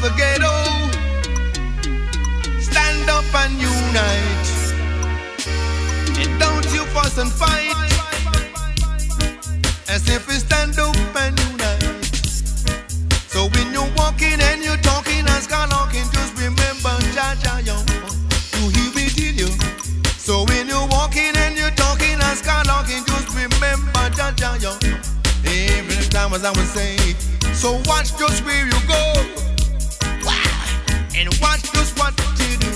the ghetto, stand up and unite. And don't you fuss and fight, as if we stand up and unite. So when you're walking and you're talking and skylarking, just remember Jaja, yo, to hear me tell you. So when you're walking and you're talking and skylarking, just remember Jaja, yo. Every time as I would say. So watch just where you go, and watch just what you do.